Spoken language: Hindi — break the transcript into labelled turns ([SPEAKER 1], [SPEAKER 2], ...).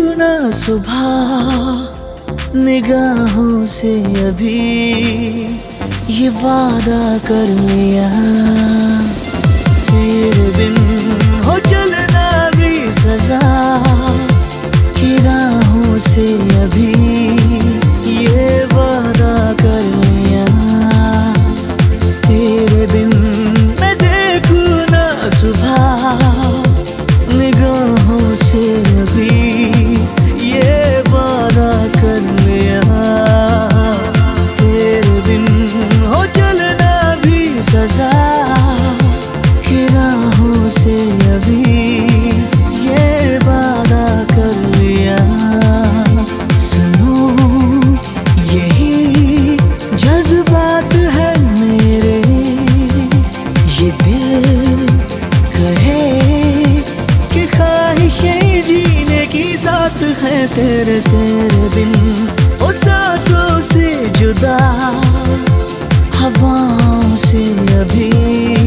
[SPEAKER 1] ना सुबह निगाहों से अभी ये वादा कर लिया, तेरे बिन हो चलना भी सजा की राहों से अभी ये वादा कर लिया, तेरे बिन मैं देखूं ना सुबह निगाहों से अभी ये वादा कर लिया, तेरे बिन हो चलना भी सजा की राहों से अभी ये वादा कर लिया। सुनो यही जज्बात है मेरे, ये दिल कहे कि ख्वाहिशें जीने की साथ है तेरे बिन, ओ सांसों से जुदा हवाओं से अभी